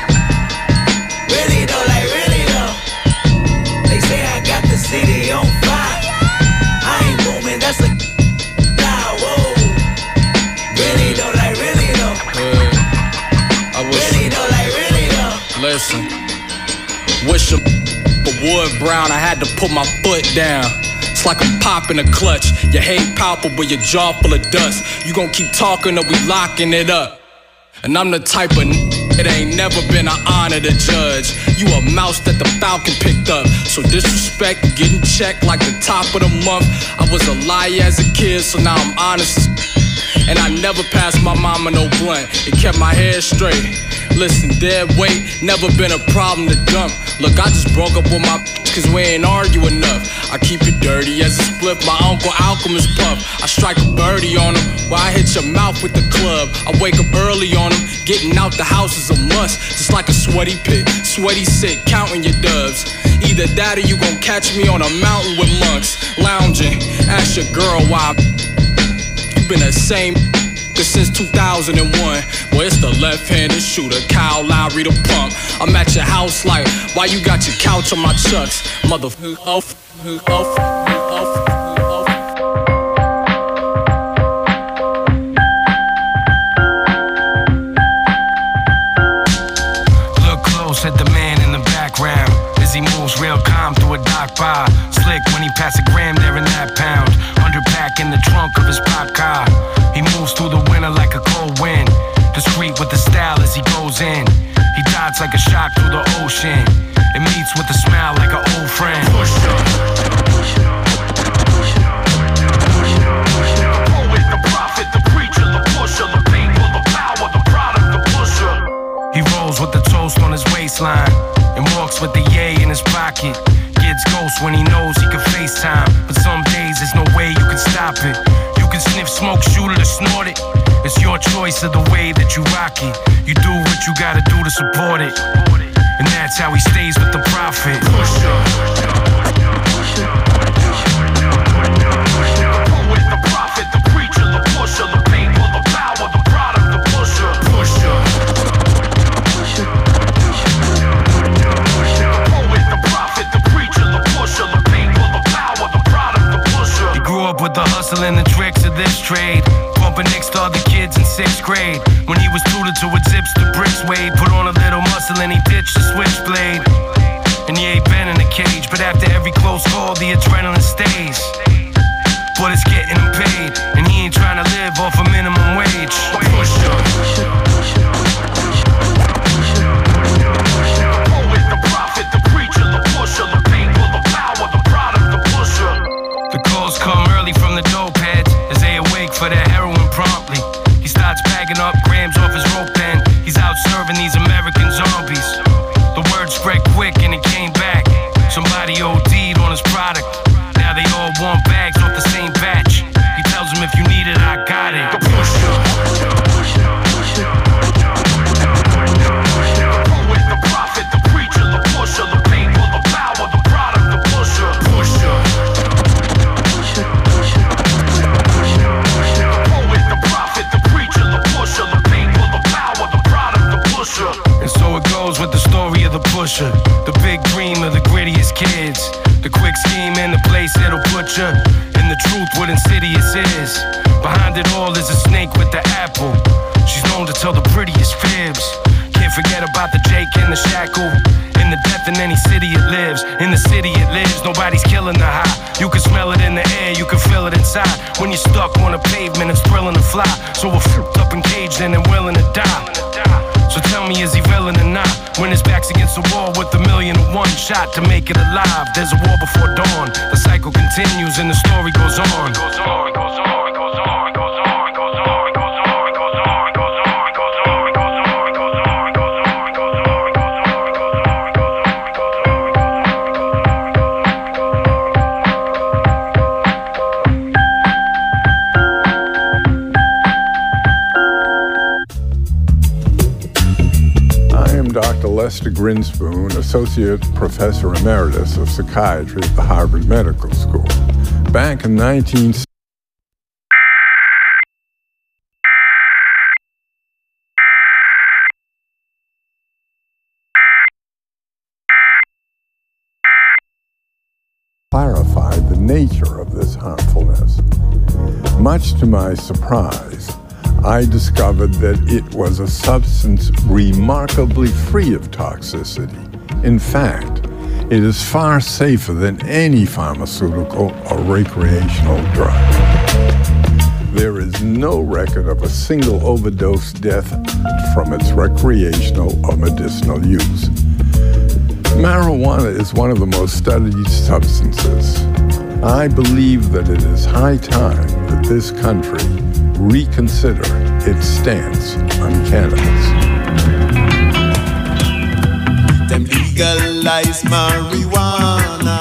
Really though, like really though. They say I got the city on fire. I ain't moving, that's a nah, whoa. Really though, like really though. Uh, I wish really though, like really though. Listen, wish a but Wood Brown, I had to put my foot down. It's like I'm popping a clutch. Your hate palpable, your jaw full of dust. You gon' keep talking or we locking it up. And I'm the type of n- it ain't never been an honor to judge. You a mouse that the Falcon picked up. So disrespect, getting checked like the top of the month. I was a liar as a kid, so now I'm honest as and I never passed my mama no blunt. It kept my head straight. Listen, dead weight, never been a problem to dump. Look, I just broke up with my cause we ain't argue enough. I keep it dirty as a split, my uncle Alchemist puff. I strike a birdie on him while I hit your mouth with the club. I wake up early on him, getting out the house is a must. Just like a sweaty pit, sweaty sick, counting your dubs. Either that or you gon' catch me on a mountain with monks, lounging. Ask your girl why you been the same since two thousand one. Well, it's the left-handed shooter, Kyle Lowry the pump. I'm at your house like, why you got your couch on my chucks? Mother off, off, off. Look close at the man in the background as he moves real calm through a dark bar. Slick when he pass a gram there in that pound. Underpack in the trunk of his pop car. He moves through the winter like a cold wind. Discreet with the style as he goes in. He dodges like a shock through the ocean. It meets with a smile like an old friend. Push up. The poet, the prophet, the preacher, the pusher, the people, the power, the product, the pusher. He rolls with the toast on his waistline and walks with the yay in his pocket. Gets ghost when he knows he can FaceTime, but some days there's no way you can stop it. You can sniff smoke, shoot it or snort it. It's your choice of the way that you rock it. You do what you gotta do to support it, and that's how he stays with the prophet. Push up. The poet, the prophet, the preacher, the pusher, the people, the power, the product, the pusher. Push up. The poet, the prophet, the preacher, the pusher, the people, the power, the product, the pusher. He grew up with the hustle and the tricks of this trade. Bumping next to other kids in sixth grade. When he was tutored to a zips, the bricks weighed. Put on a little muscle and he ditched the switchblade. And he ain't been in a cage, but after every close call, the adrenaline stays. But it's getting him paid, and he ain't trying to live off a minimum wage. Push up. The poet, the prophet, the preacher, the pusher, the people, the power, the product, the pusher. The calls come early from the dope heads as they awake for their heroin promptly. He starts bagging up grams off his rope end. He's out serving these American zombies. The word spread quick and it came back. Somebody O D'd on his product. Now they all want bags off the same batch. He tells them if you need it, I got it. Push up. is. Behind it all is a snake with the apple. She's known to tell the prettiest fibs. Can't forget about the Jake and the shackle. In the death in any city it lives. In the city it lives, nobody's killing the high. You can smell it in the air, you can feel it inside. When you're stuck on a pavement, it's thrilling to fly. So we're f***ed up and caged in and willing to die. So tell me, is he villain or not? When his back's against the wall with a million and one shot to make it alive. There's a war before dawn. The cycle continues and the story goes on. Goes on, goes on, goes on, goes on, goes on, goes on, goes on, goes on, goes on, goes on, goes on, goes on, goes on, Doctor Lester Grinspoon, Associate Professor Emeritus of Psychiatry at the Harvard Medical School. Back in nineteen clarified the nature of this harmfulness. Much to my surprise, I discovered that it was a substance remarkably free of toxicity. In fact, it is far safer than any pharmaceutical or recreational drug. There is no record of a single overdose death from its recreational or medicinal use. Marijuana is one of the most studied substances. I believe that it is high time that this country reconsider its stance on cannabis. Them legalize marijuana.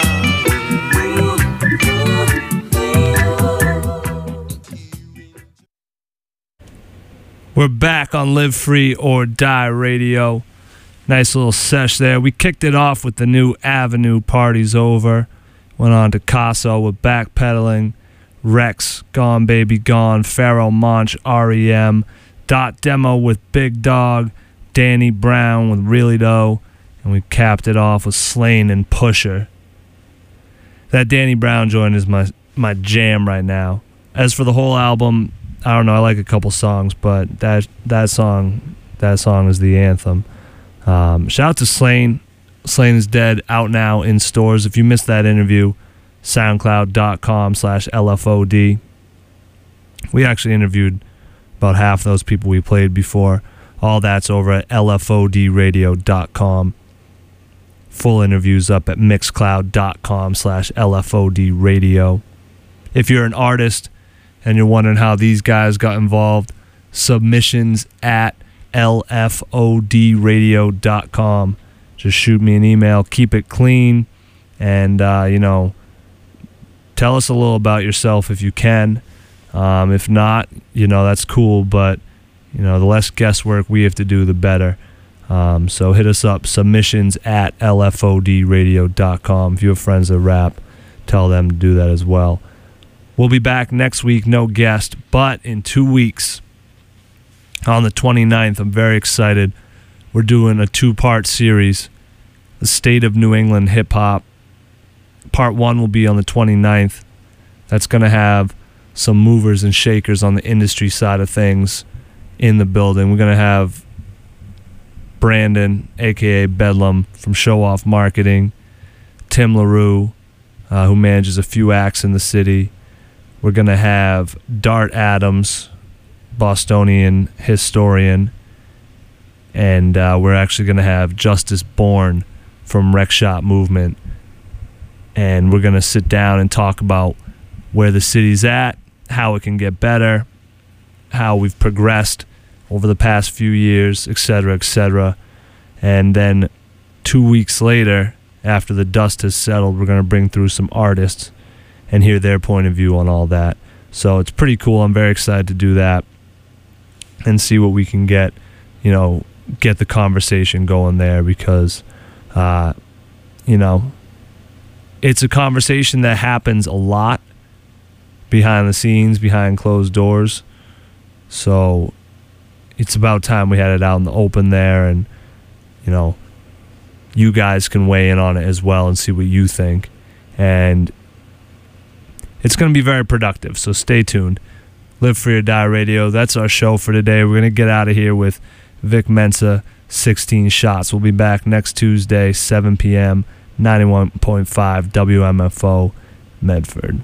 We're back on Live Free or Die Radio. Nice little sesh there. We kicked it off with the new Avenue Party's Over. Went on to Casso with Backpedaling. Rex, Gone Baby Gone, Pharoah Monch, R E M, Dot Demo with Big Dog, Danny Brown with Really Though, and we capped it off with Slain and Pusher. That Danny Brown joint is my my jam right now. As for the whole album, I don't know, I like a couple songs, but that that song that song is the anthem. Um, shout out to Slain. Slain is Dead, out now in stores. If you missed that interview, soundcloud.com slash LFOD. We actually interviewed about half those people we played before. All that's over at L F O D radio dot com. Full interviews up at mixcloud.com slash LFOD radio. If you're an artist and you're wondering how these guys got involved, submissions at L F O D radio dot com. Just shoot me an email. Keep it clean. And, uh, you know, tell us a little about yourself if you can. Um, if not, you know, that's cool. But, you know, the less guesswork we have to do, the better. Um, so hit us up, submissions at L F O D radio dot com. If you have friends that rap, tell them to do that as well. We'll be back next week, no guest. But in two weeks, on the twenty-ninth, I'm very excited. We're doing a two-part series, The State of New England Hip-Hop. Part one will be on the twenty-ninth. That's going to have some movers and shakers on the industry side of things in the building. We're going to have Brandon, a k a. Bedlam, from Show Off Marketing, Tim LaRue, uh, who manages a few acts in the city. We're going to have Dart Adams, Bostonian historian, and uh, we're actually going to have Justice Bourne from Rec Shop Movement. And we're going to sit down and talk about where the city's at, how it can get better, how we've progressed over the past few years, et cetera, et cetera. And then two weeks later, after the dust has settled, we're going to bring through some artists and hear their point of view on all that. So it's pretty cool. I'm very excited to do that and see what we can get, you know, get the conversation going there because, uh, you know, it's a conversation that happens a lot behind the scenes, behind closed doors. So it's about time we had it out in the open there, and, you know, you guys can weigh in on it as well and see what you think. And it's going to be very productive, so stay tuned. Live Free or Die Radio, that's our show for today. We're going to get out of here with Vic Mensa, sixteen shots. We'll be back next Tuesday, seven p.m., ninety-one point five W M F O, Medford.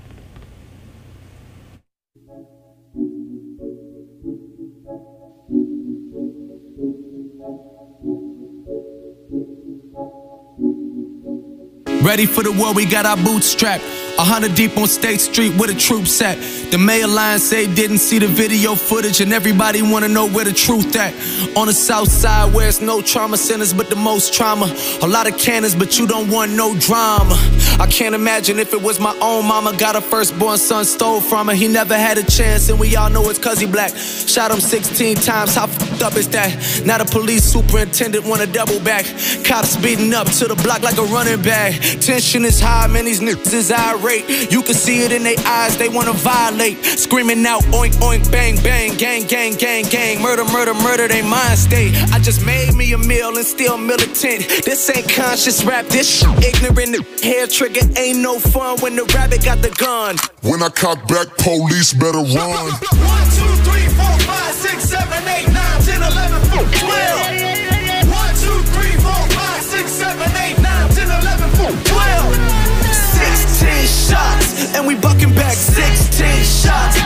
Ready for the war, we got our boots strapped. A hundred deep on State Street where the troops at. The mayor line say didn't see the video footage, and everybody wanna know where the truth at. On the south side where it's no trauma centers but the most trauma. A lot of cannons but you don't want no drama. I can't imagine if it was my own mama. Got her firstborn son stole from her. He never had a chance and we all know it's cause he black. Shot him sixteen times, how f***ed up is that? Now the police superintendent wanna double back. Cops speeding up to the block like a running back. Tension is high, man, these niggas is irate. You can see it in their eyes, they wanna violate. Screaming out, oink, oink, bang, bang, gang, gang, gang, gang. Murder, murder, murder, they mind state. I just made me a meal and still militant. This ain't conscious rap, this shit ignorant. Hair trigger ain't no fun when the rabbit got the gun. When I cock back, police better run. One, two, three, four, five, six, seven, eight, nine, ten, eleven, twelve. One, two, three, four, five, six, seven, eight, nine, ten, eleven, twelve. Sixteen shots, and we bucking back. Sixteen shots.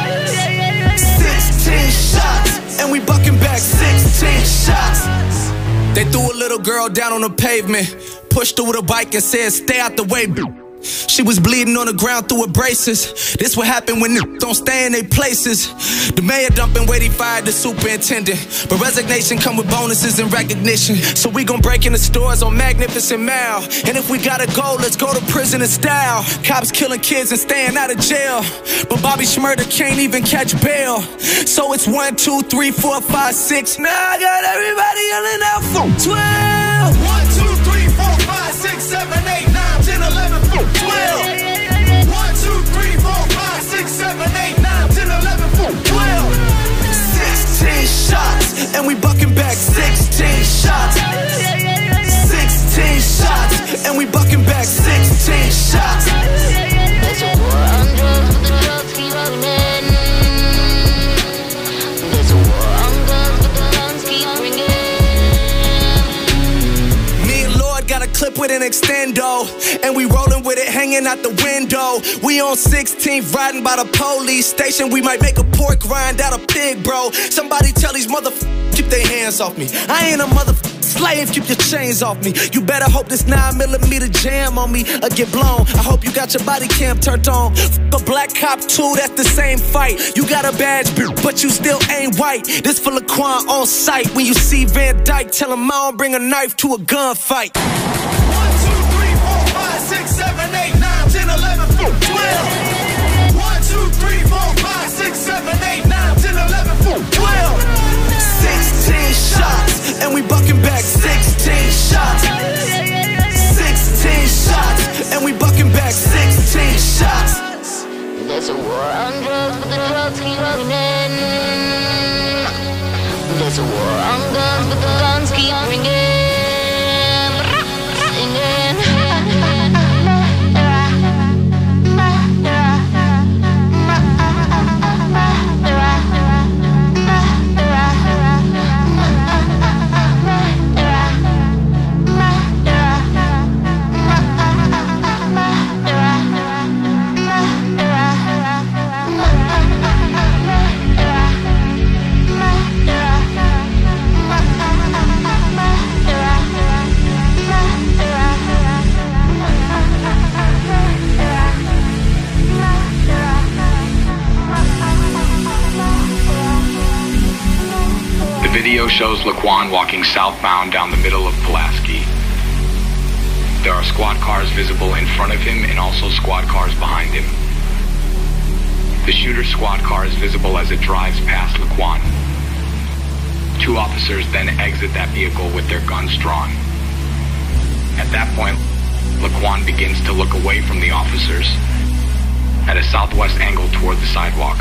Sixteen shots, and we bucking back. Sixteen shots. They threw a little girl down on the pavement, pushed her with a bike and said, stay out the way. She was bleeding on the ground through her braces. This what happen when niggas don't stay in their places. The mayor dumping weight, he fired the superintendent. But resignation come with bonuses and recognition. So we gon' break in the stores on Magnificent Mile. And if we gotta go, let's go to prison in style. Cops killing kids and staying out of jail. But Bobby Shmurda can't even catch bail. So it's one, two, three, four, five, six. Now I got everybody yelling out for twelve. One, two, three, four, five, six, seven, eight, nine, ten, eleven, twelve. One, two, three, four, five, six, seven, eight, nine, ten, eleven, twelve. Sixteen shots, and we bucking back. Sixteen shots. Sixteen shots, and we bucking back. Sixteen shots. There's a war on drugs, but the drugs keep running. There's a war on drugs, but the guns keep ringing. Me and Lord got a clip with an extendo, and we rolling with it hanging out the window. We on sixteenth riding by the police station. We might make a pork rind out of pig, bro. Somebody tell these motherfuckers keep their hands off me. I ain't a motherfucking slave, keep your chains off me. You better hope this nine millimeter jam on me or get blown. I hope you got your body cam turned on. F a black cop too, that's the same fight. You got a badge, but you still ain't white. This for Laquan on sight. When you see Van Dyke, tell him I don't bring a knife to a gunfight. One, two, three, four, five, six, seven, eight, nine, ten, eleven, twelve. One, two, three, four, five, six, seven, eight, nine, ten, eleven, twelve. Sixteen shots, and we bucking back. Sixteen shots. Sixteen shots, and we bucking back. Sixteen shots. There's a war on drugs, but the drugs keep running. There's a war on guns, but the guns keep ringing. The video shows Laquan walking southbound down the middle of Pulaski. There are squad cars visible in front of him and also squad cars behind him. The shooter's squad car is visible as it drives past Laquan. Two officers then exit that vehicle with their guns drawn. At that point, Laquan begins to look away from the officers at a southwest angle toward the sidewalk.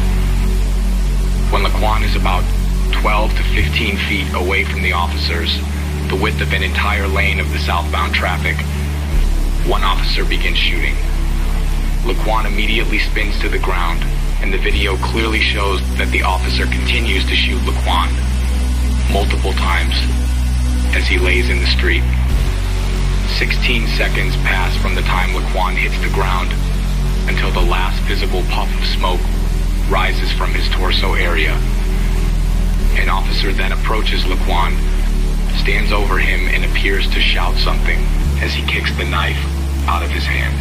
When Laquan is about twelve to fifteen feet away from the officers, the width of an entire lane of the southbound traffic, one officer begins shooting. Laquan immediately spins to the ground, and the video clearly shows that the officer continues to shoot Laquan multiple times as he lays in the street. sixteen seconds pass from the time Laquan hits the ground until the last visible puff of smoke rises from his torso area. An officer then approaches Laquan, stands over him, and appears to shout something as he kicks the knife out of his hand.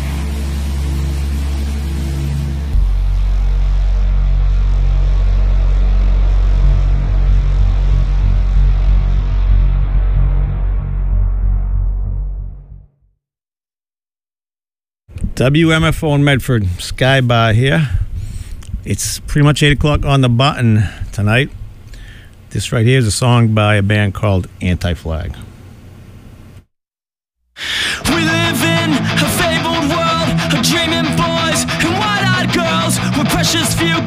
W M F O in Medford, Sky Bar here. It's pretty much eight o'clock on the button tonight. This right here is a song by a band called Anti-Flag. With